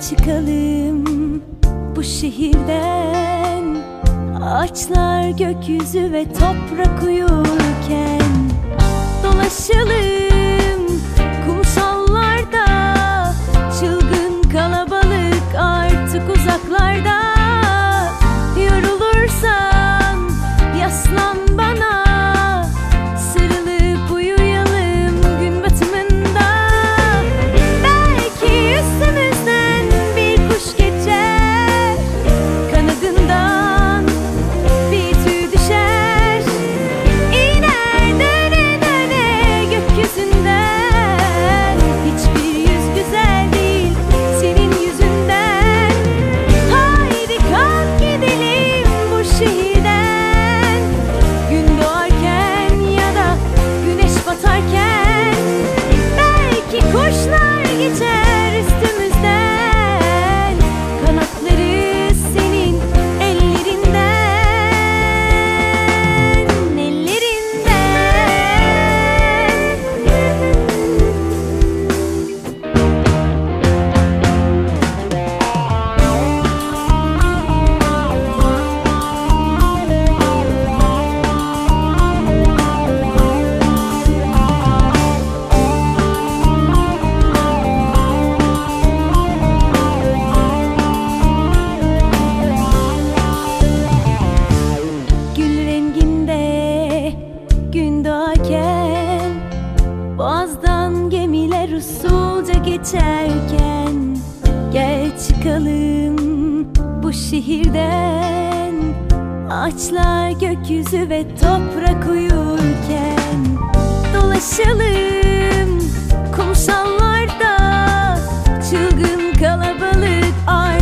çıkalım bu şehirden. Ağaçlar, gökyüzü ve toprak uyurken dolaşalım kumsallarda. Çılgın kalabalık artık uzaklarda. Yorulursan yaslan bana, sarılıp uyuyalım gün batımında. Belki üstümüzden bir kuş geçer, kanadından bir tüy düşer, iner döne döne gökyüzünden. Hiçbir yüz güzel değil senin yüzünden. Haydi kalk gidelim bu şehirden, gün doğarken ya da güneş batarken. Belki kuşlar geçer üstümüzden, kanatları senin ellerinden, gül renginde gün doğarken. Boğazdan gemiler usulca geçerken. Gel çıkalım bu şehirden. Ağaçlar, gökyüzü ve toprak uyurken dolaşalım kumsallarda. Çılgın kalabalık